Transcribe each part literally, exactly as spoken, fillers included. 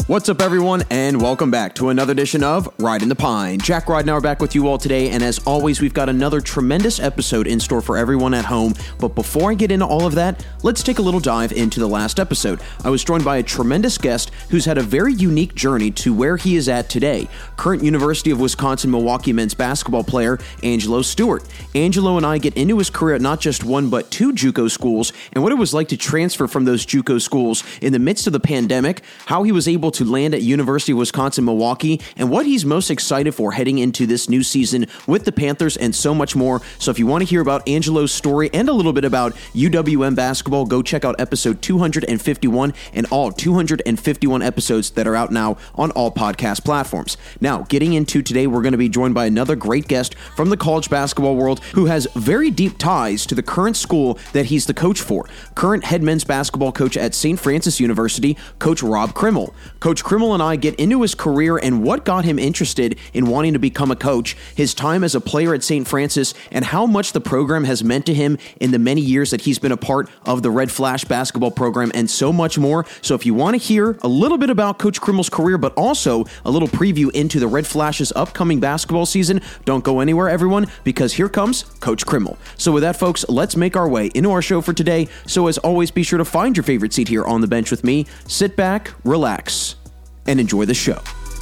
What's up, everyone, and welcome back to another edition of Riding the Pine. Jack Ride and I are back with you all today, and as always, we've got another tremendous episode in store for everyone at home. But before I get into all of that, let's take a little dive into the last episode. I was joined by a tremendous guest who's had a very unique journey to where he is at today. Current University of Wisconsin-Milwaukee men's basketball player, Angelo Stewart. Angelo and I get into his career at not just one, but two JUCO schools, and what it was like to transfer from those JUCO schools in the midst of the pandemic, how he was able to land at University of Wisconsin-Milwaukee, and what he's most excited for heading into this new season with the Panthers, and so much more. So if you want to hear about Angelo's story and a little bit about U W M basketball, go check out episode two hundred fifty-one and all two hundred fifty-one episodes that are out now on all podcast platforms. Now, getting into today, we're going to be joined by another great guest from the college basketball world who has very deep ties to the current school that he's the coach for. Current head men's basketball coach at Saint Francis University, Coach Rob Krimmel. Coach Krimmel and I get into his career and what got him interested in wanting to become a coach, his time as a player at Saint Francis, and how much the program has meant to him in the many years that he's been a part of the Red Flash basketball program, and so much more. So if you want to hear a little bit about Coach Krimmel's career, but also a little preview into the Red Flash's upcoming basketball season, don't go anywhere, everyone, because here comes Coach Krimmel. So with that, folks, let's make our way into our show for today. So as always, be sure to find your favorite seat here on the bench with me, sit back, relax, and enjoy the show.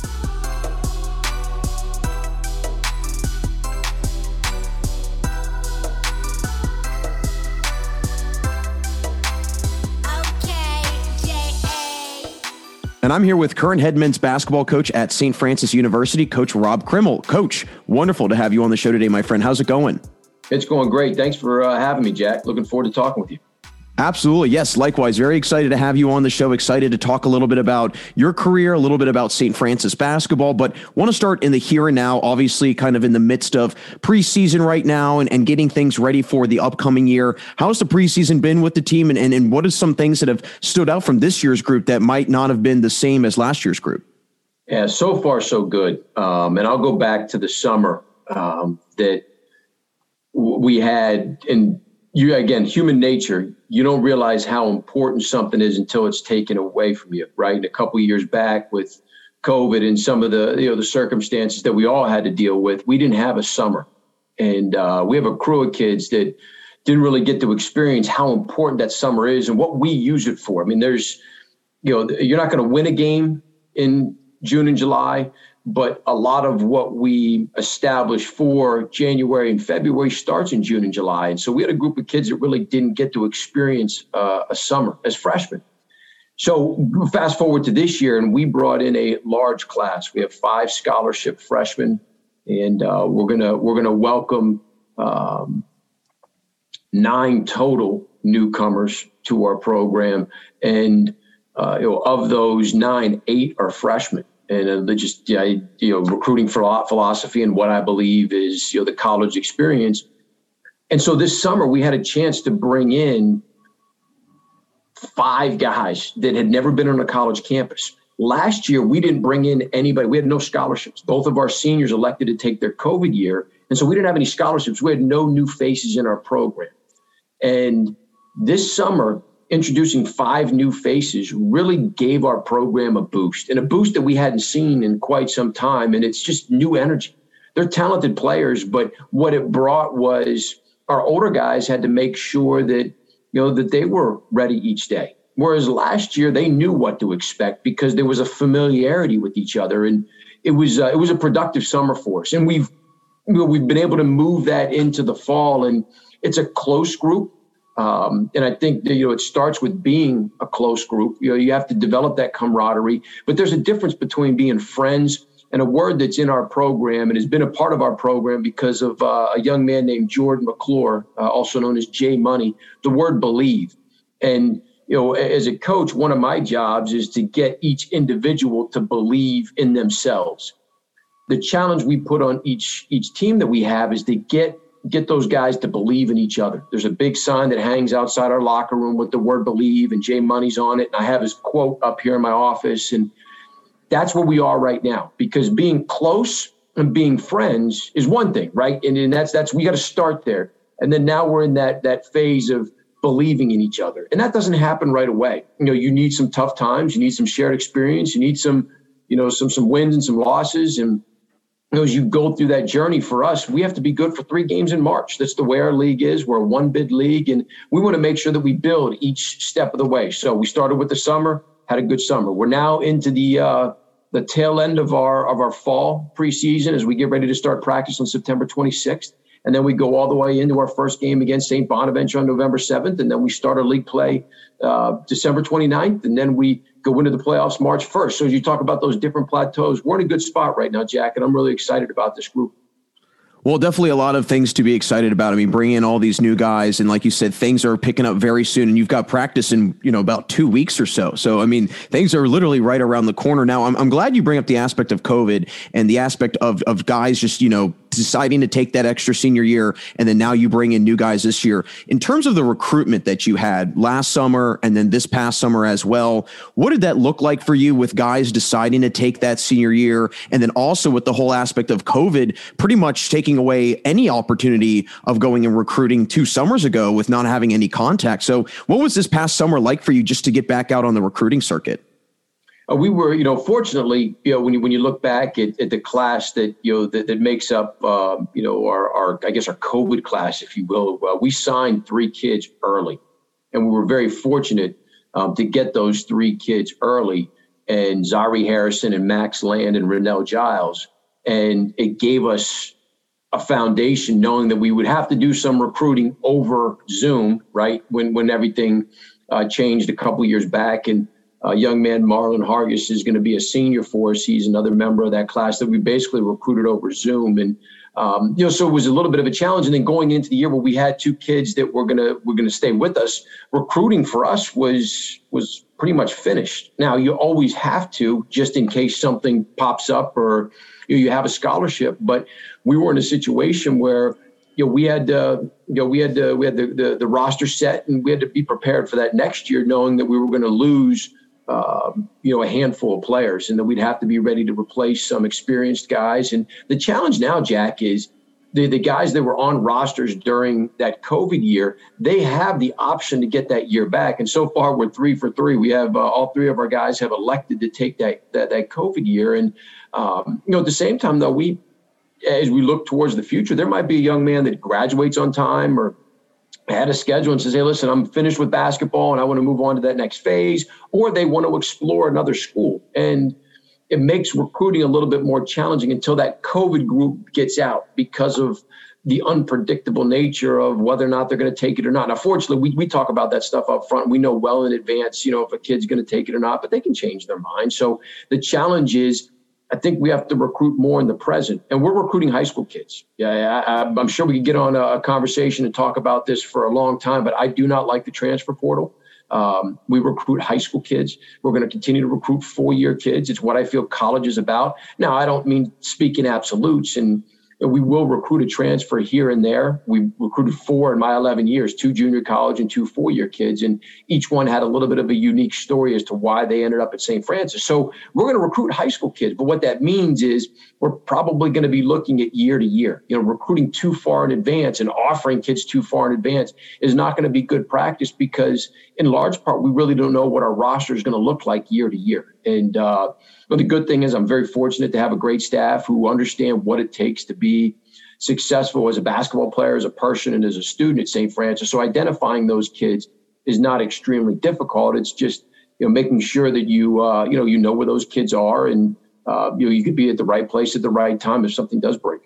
And I'm here with current head men's basketball coach at Saint Francis University, Coach Rob Krimmel. Coach, wonderful to have you on the show today, my friend. How's it going? It's going great. Thanks for uh, having me, Jack. Looking forward to talking with you. Absolutely. Yes. Likewise. Very excited to have you on the show. Excited to talk a little bit about your career, a little bit about Saint Francis basketball, but want to start in the here and now, obviously kind of in the midst of preseason right now and, and getting things ready for the upcoming year. How's the preseason been with the team, and, and, and what are some things that have stood out from this year's group that might not have been the same as last year's group? Yeah, so far so good. Um, and I'll go back to the summer um, that we had in You again, human nature, you don't realize how important something is until it's taken away from you, right? And a couple of years back with COVID and some of the, you know, the circumstances that we all had to deal with, we didn't have a summer. And uh, we have a crew of kids that didn't really get to experience how important that summer is and what we use it for. I mean, there's, you know, you're not going to win a game in June and July, but a lot of what we establish for January and February starts in June and July. And so we had a group of kids that really didn't get to experience uh, a summer as freshmen. So fast forward to this year, and we brought in a large class. We have five scholarship freshmen, and uh, we're gonna we're gonna welcome um, nine total newcomers to our program. And uh, you know, of those nine, eight are freshmen. And uh, just, yeah, you know, recruiting for philosophy and what I believe is, you know, the college experience. And so this summer we had a chance to bring in five guys that had never been on a college campus. Last year, we didn't bring in anybody. We had no scholarships. Both of our seniors elected to take their COVID year. And so we didn't have any scholarships. We had no new faces in our program. And this summer, introducing five new faces really gave our program a boost, and a boost that we hadn't seen in quite some time. And it's just new energy. They're talented players, but what it brought was our older guys had to make sure that, you know, that they were ready each day. Whereas last year they knew what to expect because there was a familiarity with each other, and it was uh, it was a productive summer for us. And we've you know, we've been able to move that into the fall, and it's a close group. Um, and I think that, you know, it starts with being a close group. You know, you have to develop that camaraderie, but there's a difference between being friends and a word that's in our program and has been a part of our program because of uh, a young man named Jordan McClure, uh, also known as J Money, the word believe. And, you know, as a coach, one of my jobs is to get each individual to believe in themselves. The challenge we put on each, each team that we have is to get get those guys to believe in each other. There's a big sign that hangs outside our locker room with the word believe, and Jay Money's on it. And I have his quote up here in my office. And that's where we are right now, because being close and being friends is one thing, right? And, and that's, that's, we got to start there. And then now we're in that, that phase of believing in each other. And that doesn't happen right away. You know, you need some tough times. You need some shared experience. You need some, you know, some some wins and some losses. And you know, as you go through that journey, for us, we have to be good for three games in March. That's the way our league is. We're a one-bid league, and we want to make sure that we build each step of the way. So we started with the summer, had a good summer. We're now into the uh, the tail end of our of our fall preseason as we get ready to start practice on September twenty-sixth. And then we go all the way into our first game against Saint Bonaventure on November seventh. And then we start our league play uh, December twenty-ninth. And then we go into the playoffs March first. So as you talk about those different plateaus, we're in a good spot right now, Jack. And I'm really excited about this group. Well, definitely a lot of things to be excited about. I mean, bringing in all these new guys, and like you said, things are picking up very soon, and you've got practice in, you know, about two weeks or so. So, I mean, things are literally right around the corner now. I'm, I'm glad you bring up the aspect of COVID and the aspect of, of guys just, you know, deciding to take that extra senior year, and then now you bring in new guys this year. In terms of the recruitment that you had last summer and then this past summer as well, what did that look like for you with guys deciding to take that senior year, and then also with the whole aspect of COVID pretty much taking away any opportunity of going and recruiting two summers ago with not having any contact? So what was this past summer like for you just to get back out on the recruiting circuit? Uh, we were, you know, fortunately, you know, when you when you look back at, at the class that, you know, that, that makes up, um, you know, our, our, I guess, our COVID class, if you will, uh, we signed three kids early. And we were very fortunate um, to get those three kids early, and Zari Harrison and Max Land and Rennell Giles. And it gave us a foundation knowing that we would have to do some recruiting over Zoom, right, when, when everything uh, changed a couple years back. And Uh, young man Marlon Hargis is going to be a senior for us. He's another member of that class that we basically recruited over Zoom. And, um, you know, so it was a little bit of a challenge. And then going into the year where we had two kids that were going to, were going to stay with us, recruiting for us was, was pretty much finished. Now you always have to, just in case something pops up or you know, you have a scholarship, but we were in a situation where, you know, we had, uh, you know, we had, uh, we had the, the, the roster set, and we had to be prepared for that next year, knowing that we were going to lose Um, you know, a handful of players, and then we'd have to be ready to replace some experienced guys. And the challenge now, Jack, is the, the guys that were on rosters during that COVID year, they have the option to get that year back. And so far we're three for three. We have uh, all three of our guys have elected to take that, that, that COVID year. And, um, you know, at the same time, though, we, as we look towards the future, there might be a young man that graduates on time or had a schedule and says, hey, listen, I'm finished with basketball and I want to move on to that next phase, or they want to explore another school. And it makes recruiting a little bit more challenging until that COVID group gets out because of the unpredictable nature of whether or not they're going to take it or not. Now, fortunately, we, we talk about that stuff up front. We know well in advance, you know, if a kid's going to take it or not, but they can change their mind. So the challenge is, I think we have to recruit more in the present, and we're recruiting high school kids. Yeah, I, I'm sure we could get on a conversation and talk about this for a long time, but I do not like the transfer portal. Um, we recruit high school kids. We're going to continue to recruit four-year kids. It's what I feel college is about. Now, I don't mean speak in absolutes, and we will recruit a transfer here and there. We recruited four in my eleven years, two junior college and two four-year kids, and each one had a little bit of a unique story as to why they ended up at Saint Francis. So we're going to recruit high school kids, but what that means is we're probably going to be looking at year to year. You know, recruiting too far in advance and offering kids too far in advance is not going to be good practice, because in large part, we really don't know what our roster is going to look like year to year. And uh, but the good thing is I'm very fortunate to have a great staff who understand what it takes to be successful as a basketball player, as a person, and as a student at Saint Francis. So identifying those kids is not extremely difficult. It's just, you know, making sure that you, uh, you know, you know where those kids are, and, uh, you know, you could be at the right place at the right time if something does break.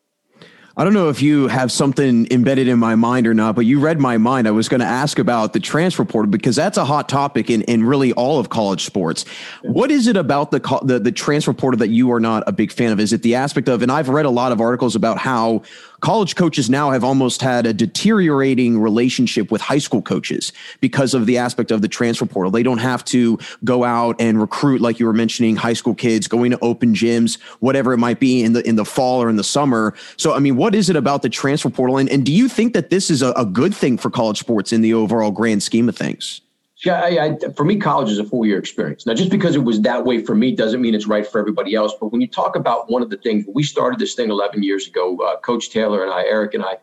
I don't know if you have something embedded in my mind or not, but you read my mind. I was going to ask about the transfer portal, because that's a hot topic in, in really all of college sports. What is it about the, the the transfer portal that you are not a big fan of? Is it the aspect of, and I've read a lot of articles about how college coaches now have almost had a deteriorating relationship with high school coaches because of the aspect of the transfer portal. They don't have to go out and recruit, like you were mentioning, high school kids, going to open gyms, whatever it might be in the in the fall or in the summer. So, I mean, what is it about the transfer portal? And, and do you think that this is a, a good thing for college sports in the overall grand scheme of things? Yeah, I, I, for me, college is a four-year experience. Now, just because it was that way for me doesn't mean it's right for everybody else. But when you talk about one of the things, we started this thing eleven years ago, uh, Coach Taylor and I, Eric and I,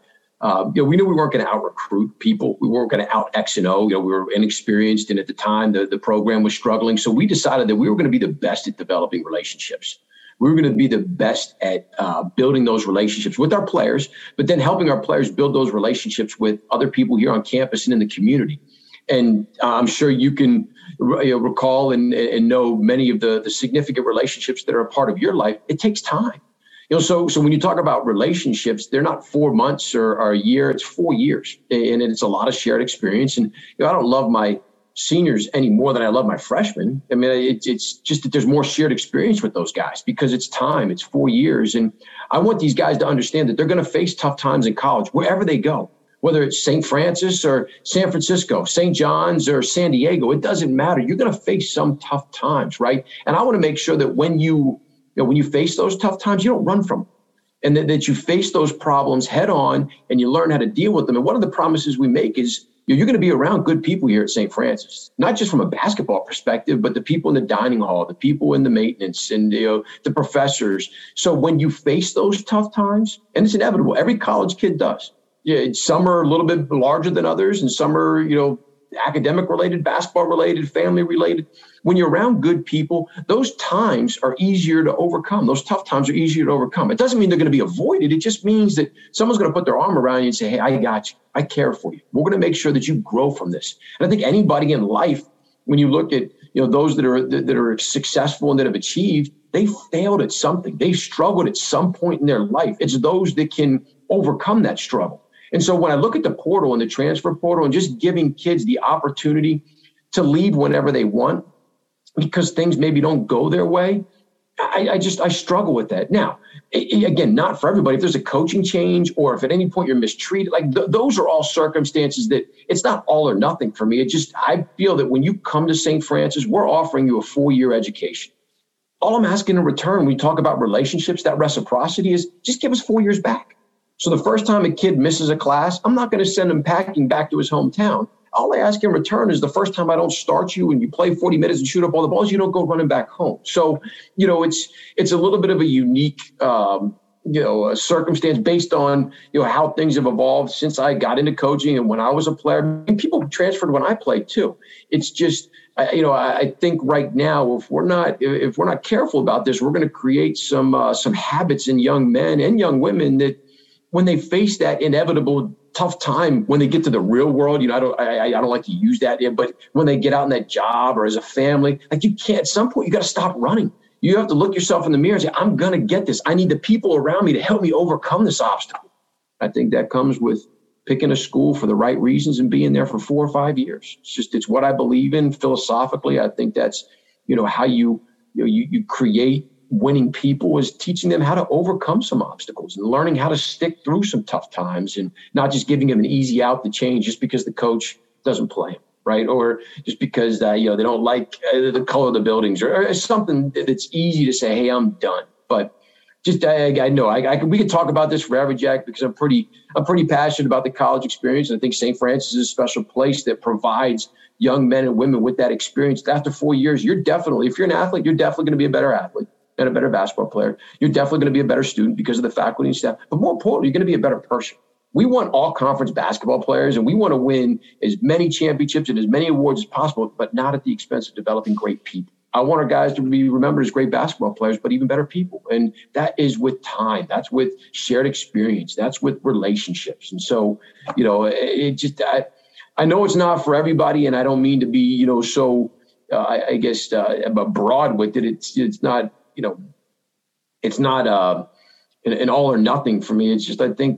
Uh, you know, we knew we weren't going to out recruit people. We weren't going to out X and O. You know, we were inexperienced, and at the time, the, the program was struggling. So we decided that we were going to be the best at developing relationships. We were going to be the best at uh, building those relationships with our players, but then helping our players build those relationships with other people here on campus and in the community. And uh, I'm sure you can you know, recall and, and know many of the, the significant relationships that are a part of your life. It takes time. You know, so so when you talk about relationships, they're not four months or, or a year, it's four years. And it's a lot of shared experience. And you know, I don't love my seniors any more than I love my freshmen. I mean, it, it's just that there's more shared experience with those guys because it's time, it's four years. And I want these guys to understand that they're going to face tough times in college, wherever they go, whether it's Saint Francis or San Francisco, Saint John's or San Diego, it doesn't matter. You're going to face some tough times, right? And I want to make sure that when you, you know, when you face those tough times, you don't run from them. And that, that you face those problems head on and you learn how to deal with them. And one of the promises we make is, you know, you're going to be around good people here at Saint Francis, not just from a basketball perspective, but the people in the dining hall, the people in the maintenance, and you know, the professors. So when you face those tough times, and it's inevitable, every college kid does. Yeah, some are a little bit larger than others, and some are, you know, academic related, basketball related, family related. When you're around good people, those times are easier to overcome. Those tough times are easier to overcome. It doesn't mean they're going to be avoided. It just means that someone's going to put their arm around you and say, hey, I got you. I care for you. We're going to make sure that you grow from this. And I think anybody in life, when you look at, you know, those that are that are successful and that have achieved, they failed at something. They struggled at some point in their life. It's those that can overcome that struggle. And so when I look at the portal and the transfer portal and just giving kids the opportunity to leave whenever they want, because things maybe don't go their way, I, I just, I struggle with that. Now, it, again, not for everybody. If there's a coaching change or if at any point you're mistreated, like th- those are all circumstances that it's not all or nothing for me. It just, I feel that when you come to Saint Francis, we're offering you a four-year education. All I'm asking in return, when we talk about relationships, that reciprocity is just give us four years back. So the first time a kid misses a class, I'm not going to send him packing back to his hometown. All I ask in return is the first time I don't start you and you play forty minutes and shoot up all the balls, you don't go running back home. So, you know, it's it's a little bit of a unique, um, you know, a circumstance based on, you know, how things have evolved since I got into coaching and when I was a player. And people transferred when I played too. It's just, I, you know, I, I think right now, if we're not if we're not careful about this, we're going to create some uh, some habits in young men and young women that, when they face that inevitable tough time, when they get to the real world, you know, I don't, I, I don't like to use that, but when they get out in that job or as a family, like you can't, at some point you got to stop running. You have to look yourself in the mirror and say, I'm going to get this. I need the people around me to help me overcome this obstacle. I think that comes with picking a school for the right reasons and being there for four or five years. It's just, it's what I believe in philosophically. I think that's, you know, how you, you know, you, you create winning people, is teaching them how to overcome some obstacles and learning how to stick through some tough times and not just giving them an easy out to change just because the coach doesn't play him, right? Or just because, uh, you know, they don't like uh, the color of the buildings or, or something that's easy to say, hey, I'm done. But just, I, I know I, I can, we could talk about this forever, Jack, because I'm pretty, I'm pretty passionate about the college experience. And I think Saint Francis is a special place that provides young men and women with that experience. After four years, you're definitely, if you're an athlete, you're definitely going to be a better athlete and a better basketball player. You're definitely going to be a better student because of the faculty and staff. But more importantly, you're going to be a better person. We want all conference basketball players, and we want to win as many championships and as many awards as possible, but not at the expense of developing great people. I want our guys to be remembered as great basketball players, but even better people. And that is with time. That's with shared experience. That's with relationships. And so, you know, it just, I, I know it's not for everybody, and I don't mean to be, you know, so, uh, I, I guess, uh, broad with it. It's, it's not, you know, it's not uh, an, an all or nothing for me. It's just, I think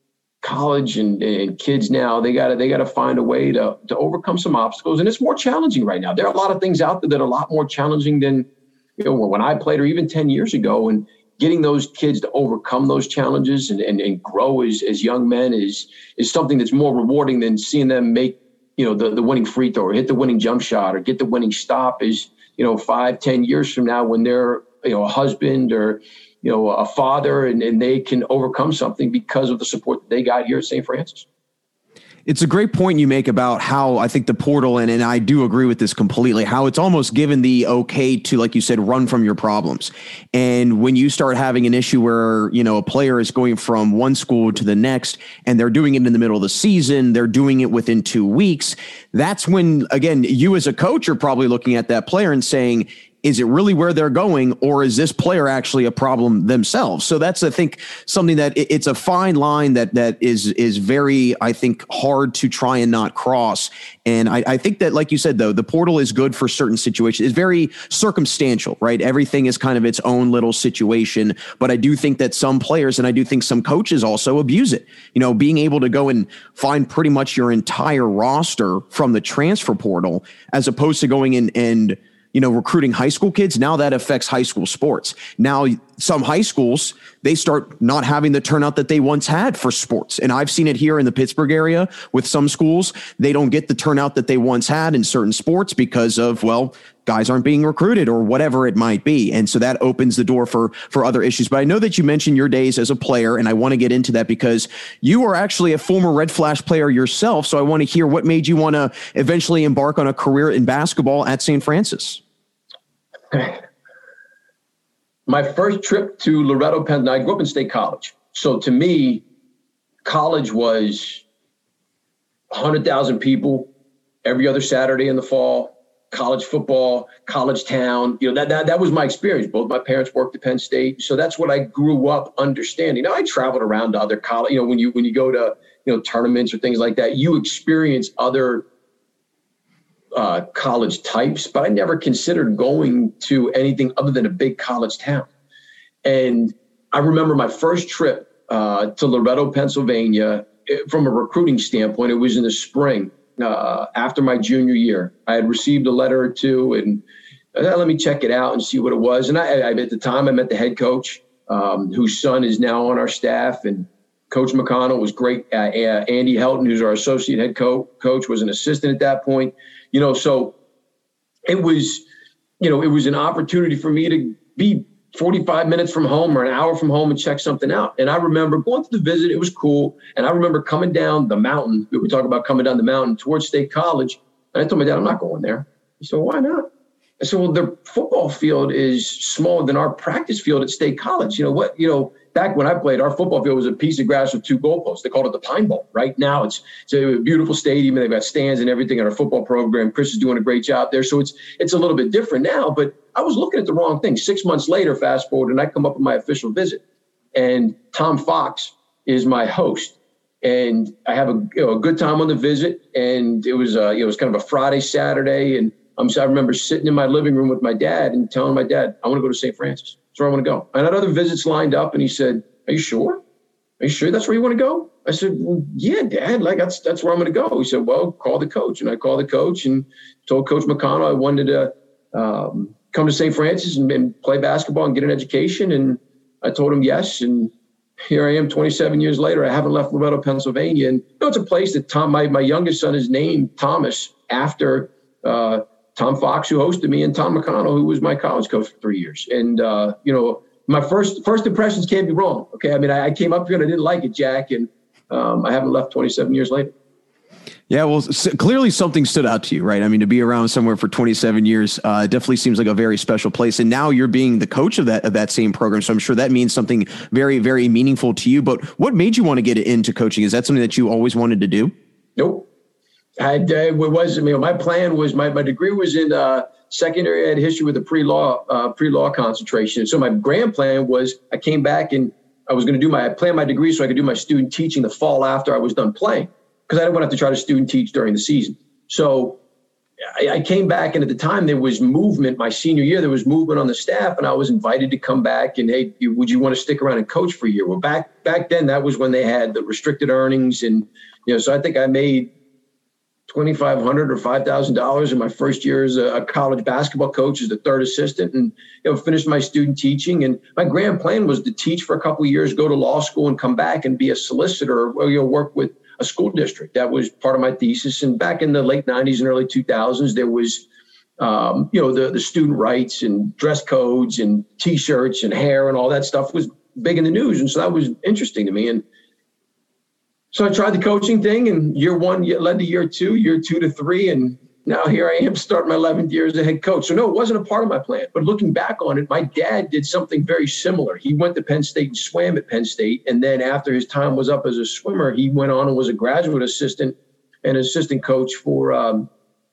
college and, and kids now, they got to, they got to find a way to, to overcome some obstacles. And it's more challenging right now. There are a lot of things out there that are a lot more challenging than, you know, when I played or even ten years ago, and getting those kids to overcome those challenges and, and, and grow as, as young men is, is something that's more rewarding than seeing them make, you know, the, the winning free throw or hit the winning jump shot or get the winning stop is, you know, five, ten years from now when they're, you know, a husband or, you know, a father, and, and they can overcome something because of the support that they got here at Saint Francis. It's a great point you make about how I think the portal, and, and I do agree with this completely, how it's almost given the okay to, like you said, run from your problems. And when you start having an issue where, you know, a player is going from one school to the next and they're doing it in the middle of the season, they're doing it within two weeks. That's when, again, you as a coach are probably looking at that player and saying, is it really where they're going, or is this player actually a problem themselves? So that's, I think, something that it, it's a fine line that that is is very, I think, hard to try and not cross. And I, I think that, like you said, though, the portal is good for certain situations. It's very circumstantial, right? Everything is kind of its own little situation. But I do think that some players, and I do think some coaches also abuse it. You know, being able to go and find pretty much your entire roster from the transfer portal, as opposed to going in and you know, recruiting high school kids. Now that affects high school sports. Now, some high schools, they start not having the turnout that they once had for sports. And I've seen it here in the Pittsburgh area with some schools. They don't get the turnout that they once had in certain sports because of, well, guys aren't being recruited or whatever it might be. And so that opens the door for, for other issues. But I know that you mentioned your days as a player, and I want to get into that because you are actually a former Red Flash player yourself. So I want to hear what made you want to eventually embark on a career in basketball at Saint Francis. My first trip to Loretto, Pennsylvania, I grew up in State College. So to me, college was one hundred thousand people every other Saturday in the fall, college football, college town. You know, that, that, that was my experience. Both my parents worked at Penn State. So that's what I grew up understanding. Now, I traveled around to other college, you know, when you, when you go to, you know, tournaments or things like that, you experience other Uh, college types, but I never considered going to anything other than a big college town. And I remember my first trip uh, to Loretto, Pennsylvania, it, from a recruiting standpoint, it was in the spring uh, after my junior year. I had received a letter or two and uh, let me check it out and see what it was. And I, I at the time I met the head coach, um, whose son is now on our staff, and Coach McConnell was great. Uh, uh, Andy Helton, who's our associate head co- coach, was an assistant at that point. You know, so it was, you know, it was an opportunity for me to be forty-five minutes from home or an hour from home and check something out. And I remember going to the visit. It was cool. And I remember coming down the mountain. We talk about coming down the mountain towards State College. And I told my dad, I'm not going there. He said, why not? I said, well, the football field is smaller than our practice field at State College. You know what, you know, back when I played, our football field was a piece of grass with two goalposts. They called it the Pine Bowl. Right now, it's, it's a beautiful stadium, and they've got stands and everything in our football program. Chris is doing a great job there. So it's it's a little bit different now, but I was looking at the wrong thing. Six months later, fast forward, and I come up with my official visit. And Tom Fox is my host. And I have a, you know, a good time on the visit. And it was, uh, it was kind of a Friday, Saturday. And um, so I remember sitting in my living room with my dad and telling my dad, I want to go to Saint Francis. That's where I want to go. I had other visits lined up, and he said, are you sure? Are you sure that's where you want to go? I said, well, yeah, Dad, like that's that's where I'm going to go. He said, well, call the coach. And I called the coach and told Coach McConnell I wanted to um, come to Saint Francis and, and play basketball and get an education. And I told him yes. And here I am twenty-seven years later. I haven't left Loretto, Pennsylvania. And you know, it's a place that Tom, my, my youngest son is named Thomas after uh, Tom Fox, who hosted me, and Tom McConnell, who was my college coach for three years. And, uh, you know, my first first impressions can't be wrong. Okay. I mean, I, I came up here and I didn't like it, Jack. And um, I haven't left twenty-seven years later. Yeah, well, s- clearly something stood out to you, right? I mean, to be around somewhere for twenty-seven years uh, definitely seems like a very special place. And now you're being the coach of that of that same program. So I'm sure that means something very, very meaningful to you. But what made you want to get into coaching? Is that something that you always wanted to do? Nope. I, it was, I mean, my plan was, my, my degree was in uh, secondary. I had history with a pre-law, uh, pre-law concentration. So my grand plan was I came back and I was going to do my, I planned my degree so I could do my student teaching the fall after I was done playing, because I didn't want to have to try to student teach during the season. So I, I came back, and at the time there was movement. My senior year, there was movement on the staff, and I was invited to come back and, hey, would you want to stick around and coach for a year? Well, back, back then, that was when they had the restricted earnings. And, you know, so I think I made twenty-five hundred dollars or five thousand dollars in my first year as a college basketball coach as the third assistant, and, you know, finished my student teaching. And my grand plan was to teach for a couple of years, go to law school, and come back and be a solicitor, or, you know, work with a school district. That was part of my thesis. And back in the late nineties and early two thousands, there was, um, you know, the, the student rights and dress codes and T-shirts and hair and all that stuff was big in the news. And so that was interesting to me. And So I tried the coaching thing, and year one led to year two, year two to three, and now here I am starting my eleventh year as a head coach. So no, it wasn't a part of my plan. But looking back on it, my dad did something very similar. He went to Penn State and swam at Penn State. And then after his time was up as a swimmer, he went on and was a graduate assistant and assistant coach for um,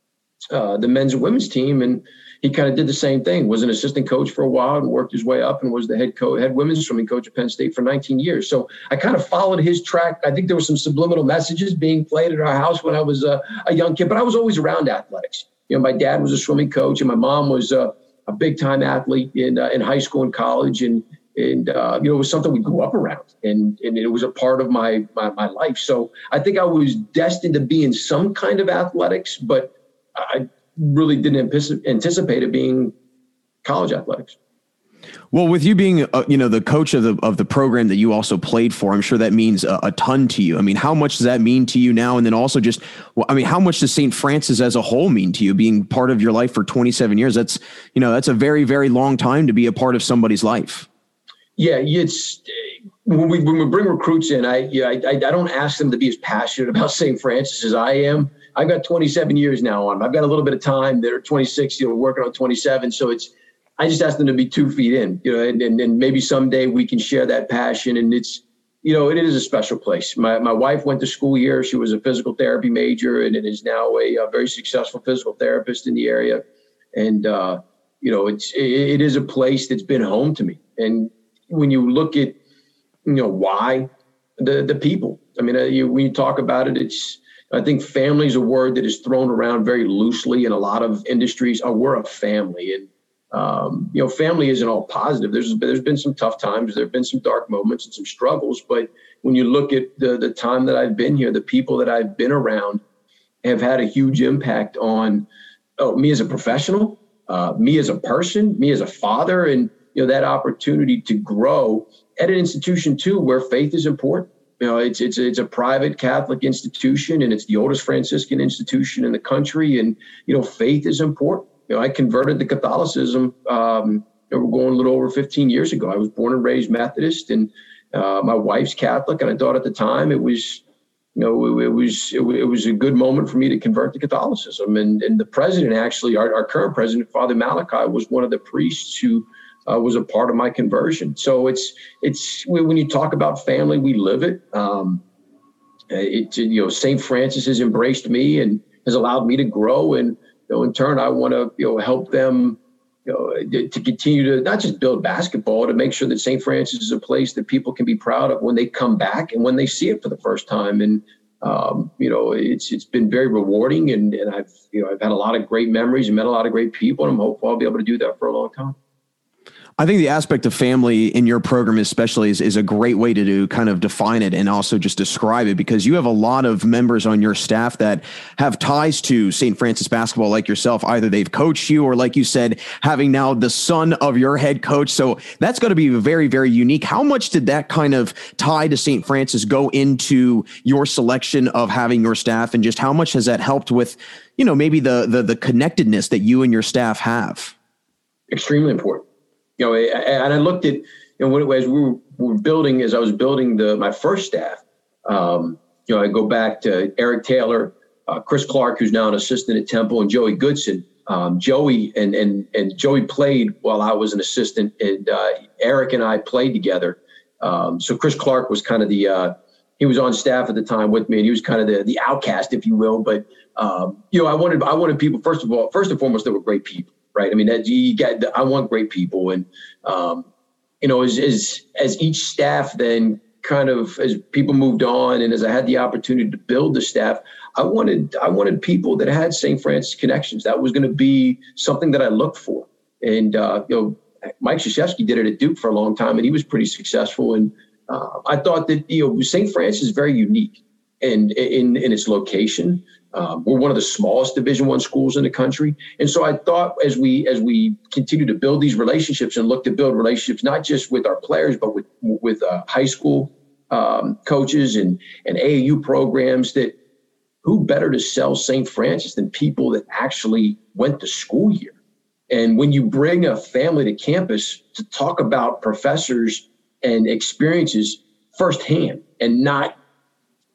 uh, the men's and women's team. And he kind of did the same thing, was an assistant coach for a while and worked his way up and was the head coach, head women's swimming coach at Penn State for nineteen years. So I kind of followed his track. I think there were some subliminal messages being played at our house when I was a, a young kid, but I was always around athletics. You know, my dad was a swimming coach and my mom was a, a big time athlete in, uh, in high school and college. And, and uh, you know, it was something we grew up around and, and it was a part of my, my, my life. So I think I was destined to be in some kind of athletics, but I really didn't anticipate it being college athletics. Well, with you being, uh, you know, the coach of the of the program that you also played for, I'm sure that means a, a ton to you. I mean, how much does that mean to you now? And then also just, well, I mean, how much does Saint Francis as a whole mean to you, being part of your life for twenty-seven years? That's, you know, that's a very, very long time to be a part of somebody's life. Yeah, it's when we when we bring recruits in, I yeah, I, I don't ask them to be as passionate about Saint Francis as I am. I've got twenty-seven years now on them. I've got a little bit of time. They're twenty-six, you know, working on twenty-seven. So it's, I just ask them to be two feet in, you know, and, and, and maybe someday we can share that passion. And it's, you know, it is a special place. My my wife went to school here. She was a physical therapy major and it is now a, a very successful physical therapist in the area. And, uh, you know, it's, it, it is a place that's been home to me. And when you look at, you know, why the, the people, I mean, uh, you, when you talk about it, it's, I think family is a word that is thrown around very loosely in a lot of industries. Oh, we're a family. And, um, you know, family isn't all positive. There's there's been some tough times. There have been some dark moments and some struggles. But when you look at the the time that I've been here, the people that I've been around have had a huge impact on oh, me as a professional, uh, me as a person, me as a father, and, you know, that opportunity to grow at an institution, too, where faith is important. You know, it's it's it's a private Catholic institution, and it's the oldest Franciscan institution in the country. And, you know, faith is important. You know, I converted to Catholicism. Um, we're going a little over fifteen years ago. I was born and raised Methodist, and uh, my wife's Catholic, and I thought at the time it was, you know, it, it was it, it was a good moment for me to convert to Catholicism. And and the president, actually, our, our current president, Father Malachi, was one of the priests who Uh, was a part of my conversion. So it's, it's when you talk about family, we live it. Um, it, you know, Saint Francis has embraced me and has allowed me to grow. And, you know, in turn, I want to, you know, help them, you know, to continue to not just build basketball, to make sure that Saint Francis is a place that people can be proud of when they come back and when they see it for the first time. And, um, you know, it's, it's been very rewarding, and, and I've, you know, I've had a lot of great memories and met a lot of great people, and I'm hopeful I'll be able to do that for a long time. I think the aspect of family in your program especially is, is a great way to do kind of define it and also just describe it, because you have a lot of members on your staff that have ties to Saint Francis basketball like yourself. Either they've coached you or, like you said, having now the son of your head coach. So that's going to be very, very unique. How much did that kind of tie to Saint Francis go into your selection of having your staff, and just how much has that helped with, you know, maybe the the, the connectedness that you and your staff have? Extremely important. You know, and I looked at, you know, as we were, we were building, as I was building the my first staff, um, you know, I go back to Eric Taylor, uh, Chris Clark, who's now an assistant at Temple, and Joey Goodson. Um, Joey and and and Joey played while I was an assistant, and uh, Eric and I played together. Um, so Chris Clark was kind of the uh, he was on staff at the time with me, and he was kind of the the outcast, if you will. But um, you know, I wanted I wanted people, first of all, first and foremost, they were great people. Right. I mean, that you get, I want great people. And, um, you know, as, as, as each staff then kind of, as people moved on and as I had the opportunity to build the staff, I wanted, I wanted people that had Saint Francis connections. That was going to be something that I looked for. And, uh, you know, Mike Krzyzewski did it at Duke for a long time, and he was pretty successful. And uh, I thought that, you know, Saint Francis is very unique in, in, in its location. Um, we're one of the smallest Division One schools in the country. And so I thought as we as we continue to build these relationships and look to build relationships, not just with our players, but with with uh, high school um, coaches and, and A A U programs, that who better to sell Saint Francis than people that actually went to school here? And when you bring a family to campus to talk about professors and experiences firsthand and not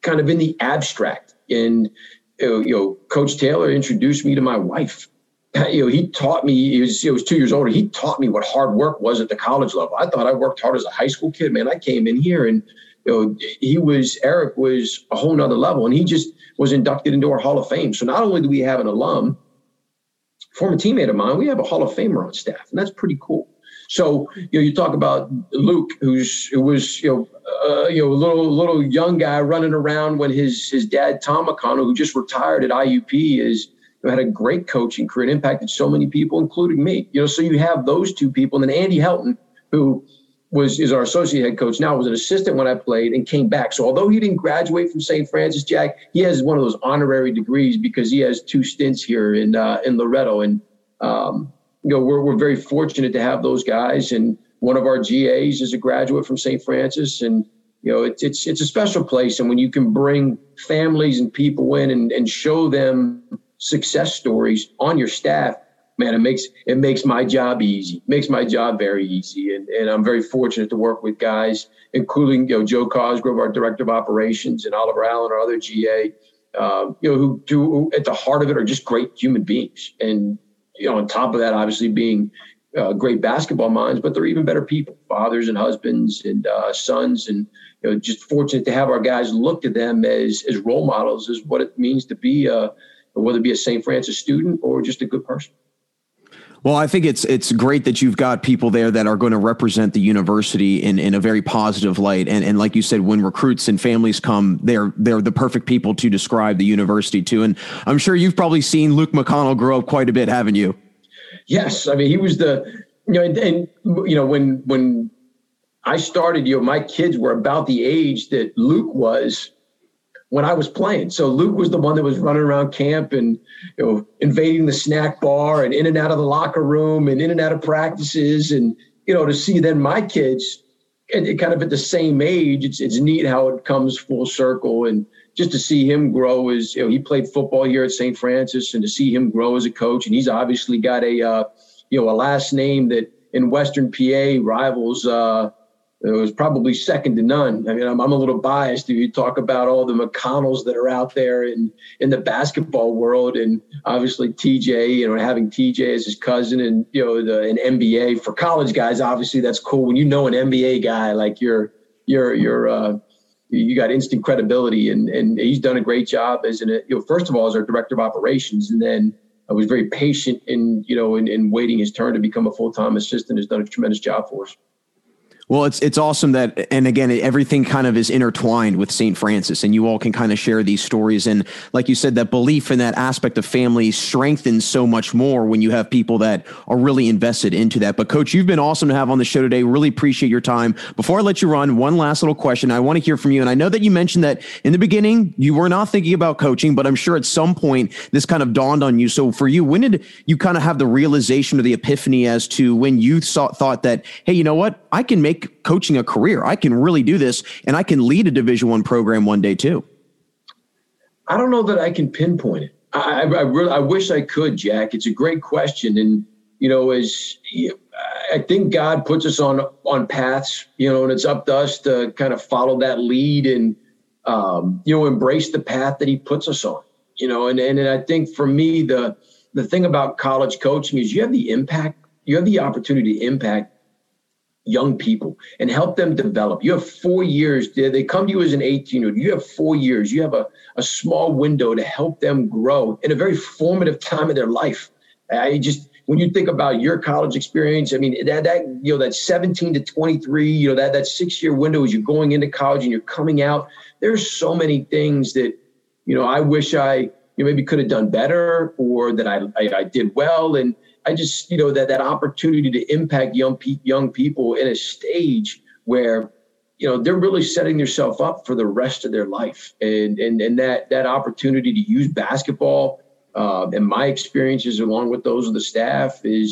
kind of in the abstract. And, you know, Coach Taylor introduced me to my wife. You know, he taught me, he was, he was two years older. He taught me what hard work was at the college level. I thought I worked hard as a high school kid, man. I came in here and, you know, he was, Eric was a whole nother level, and he just was inducted into our Hall of Fame. So not only do we have an alum, former teammate of mine, we have a Hall of Famer on staff, and that's pretty cool. So, you know, you talk about Luke, who's who was, you know, uh, you know, a little little young guy running around when his his dad, Tom McConnell, who just retired at I U P, is you know, had a great coaching career and impacted so many people, including me. You know, so you have those two people, and then Andy Helton, who was is our associate head coach now, was an assistant when I played and came back. So although he didn't graduate from Saint Francis, Jack, he has one of those honorary degrees because he has two stints here in uh, in Loretto, and um, you know, we're we're very fortunate to have those guys. And one of our G As is a graduate from Saint Francis, and you know, it's it's it's a special place. And when you can bring families and people in and, and show them success stories on your staff, man, it makes it makes my job easy. It makes my job very easy. And and I'm very fortunate to work with guys, including you know Joe Cosgrove, our director of operations, and Oliver Allen, our other G A. Uh, you know, who, who at the heart of it are just great human beings. And you know, on top of that, obviously being uh, great basketball minds, but they're even better people, fathers and husbands and uh, sons, and you know, just fortunate to have our guys look to them as as role models, as what it means to be a, whether it be a Saint Francis student or just a good person. Well, I think it's it's great that you've got people there that are going to represent the university in, in a very positive light. And and like you said, when recruits and families come, they're they're the perfect people to describe the university to. And I'm sure you've probably seen Luke McConnell grow up quite a bit, haven't you? Yes. I mean, he was the, you know, and, and you know, when when I started, you know, my kids were about the age that Luke was when I was playing. So Luke was the one that was running around camp and, you know, invading the snack bar and in and out of the locker room and in and out of practices. And, you know, to see then my kids and kind of at the same age, it's it's neat how it comes full circle. And just to see him grow as, you know, he played football here at Saint Francis, and to see him grow as a coach. And he's obviously got a, uh, you know, a last name that in Western P A rivals, uh, it was probably second to none. I mean, I'm, I'm a little biased if you talk about all the McConnells that are out there in, in the basketball world. And obviously T J, you know, having T J as his cousin, and, you know, the, an M B A for college guys, obviously that's cool. When you know an M B A guy, like you're, you're, you're, uh, you got instant credibility, and, and he's done a great job as an, you know, first of all, as our director of operations. And then I was very patient in, you know, in, in waiting his turn to become a full-time assistant. Has done a tremendous job for us. Well, it's it's awesome that, and again, everything kind of is intertwined with Saint Francis, and you all can kind of share these stories. And like you said, that belief in that aspect of family strengthens so much more when you have people that are really invested into that. But Coach, you've been awesome to have on the show today. Really appreciate your time. Before I let you run, one last little question. I want to hear from you. And I know that you mentioned that in the beginning, you were not thinking about coaching, but I'm sure at some point this kind of dawned on you. So for you, when did you kind of have the realization or the epiphany as to when you saw, thought that, hey, you know what, I can make coaching a career. I can really do this, and I can lead a Division I program one day too? I don't know that I can pinpoint it. I, I, I really, I wish I could, Jack. It's a great question. And, you know, as I think God puts us on, on paths, you know, and it's up to us to kind of follow that lead and, um, you know, embrace the path that he puts us on, you know, and, and, and I think for me, the, the thing about college coaching is you have the impact, you have the opportunity to impact young people and help them develop. You have four years. They come to you as an eighteen-year-old. You have four years. You have a, a small window to help them grow in a very formative time of their life. I just, when you think about your college experience, I mean, that, that you know, that seventeen to twenty-three, you know, that, that six-year window as you're going into college and you're coming out, there's so many things that, you know, I wish I, you know, maybe could have done better, or that I, I, I did well. And I just, you know, that that opportunity to impact young pe- young people in a stage where, you know, they're really setting themselves up for the rest of their life. And and and that that opportunity to use basketball uh, and my experiences along with those of the staff is,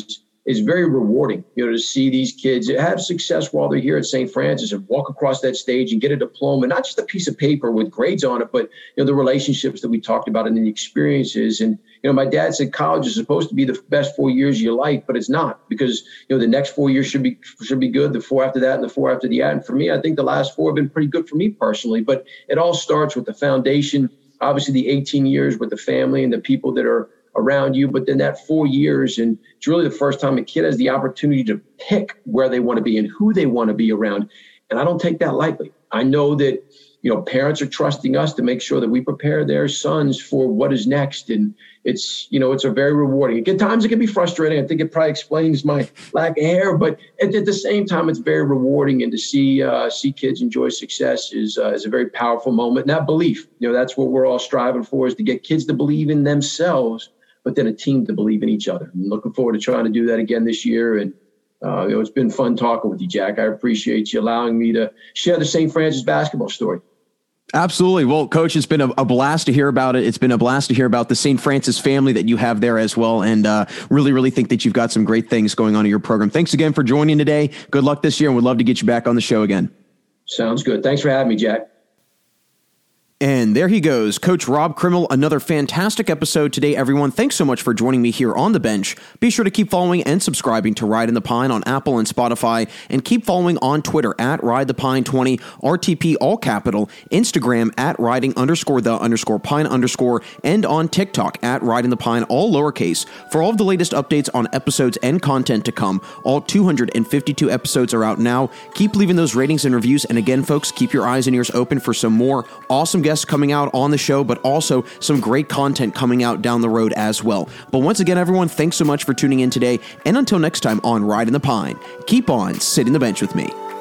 is very rewarding, you know, to see these kids have success while they're here at Saint Francis and walk across that stage and get a diploma, not just a piece of paper with grades on it, but, you know, the relationships that we talked about and the experiences. And, you know, my dad said college is supposed to be the best four years of your life, but it's not, because, you know, the next four years should be, should be good. The four after that and the four after that. And for me, I think the last four have been pretty good for me personally, but it all starts with the foundation, obviously the eighteen years with the family and the people that are around you, but then that four years, and it's really the first time a kid has the opportunity to pick where they want to be and who they want to be around. And I don't take that lightly. I know that, you know, parents are trusting us to make sure that we prepare their sons for what is next. And it's, you know, it's a very rewarding. At times it can be frustrating. I think it probably explains my lack of hair, but at, at the same time, it's very rewarding. And to see uh, see kids enjoy success is uh, is a very powerful moment. And that belief, you know, that's what we're all striving for, is to get kids to believe in themselves, but then a team to believe in each other. I'm looking forward to trying to do that again this year. And uh, you know, it's been fun talking with you, Jack. I appreciate you allowing me to share the Saint Francis basketball story. Absolutely. Well, Coach, it's been a, a blast to hear about it. It's been a blast to hear about the Saint Francis family that you have there as well. And uh, really, really think that you've got some great things going on in your program. Thanks again for joining today. Good luck this year, and we'd love to get you back on the show again. Sounds good. Thanks for having me, Jack. And there he goes, Coach Rob Krimmel. Another fantastic episode today, everyone. Thanks so much for joining me here on the bench. Be sure to keep following and subscribing to Ride in the Pine on Apple and Spotify, and keep following on Twitter at Ride the Pine twenty, R T P all capital, Instagram at riding underscore the underscore pine underscore, and on TikTok at Ride in the Pine all lowercase for all of the latest updates on episodes and content to come. All two hundred fifty-two episodes are out now. Keep leaving those ratings and reviews. And again, folks, keep your eyes and ears open for some more awesome guests coming out on the show, but also some great content coming out down the road as well. But once again, everyone, thanks so much for tuning in today. And until next time on Ride in the Pine, keep on sitting the bench with me.